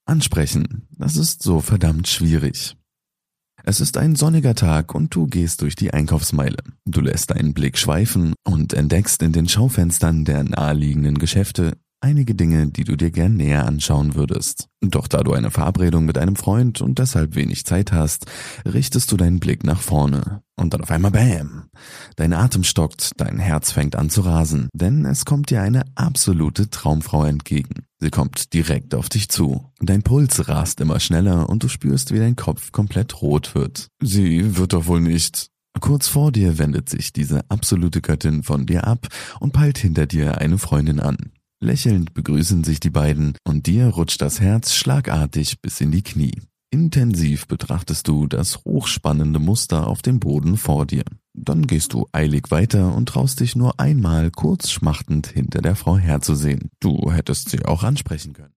Ansprechen, das ist so verdammt schwierig. Es ist ein sonniger Tag und du gehst durch die Einkaufsmeile. Du lässt deinen Blick schweifen und entdeckst in den Schaufenstern der naheliegenden Geschäfte einige Dinge, die du dir gern näher anschauen würdest. Doch da du eine Verabredung mit einem Freund und deshalb wenig Zeit hast, richtest du deinen Blick nach vorne. Und dann auf einmal BÄM! Dein Atem stockt, dein Herz fängt an zu rasen, denn es kommt dir eine absolute Traumfrau entgegen. Sie kommt direkt auf dich zu. Dein Puls rast immer schneller und du spürst, wie dein Kopf komplett rot wird. Sie wird doch wohl nicht... Kurz vor dir wendet sich diese absolute Göttin von dir ab und peilt hinter dir eine Freundin an. Lächelnd begrüßen sich die beiden und dir rutscht das Herz schlagartig bis in die Knie. Intensiv betrachtest du das hochspannende Muster auf dem Boden vor dir. Dann gehst du eilig weiter und traust dich nur einmal kurz schmachtend hinter der Frau herzusehen. Du hättest sie auch ansprechen können.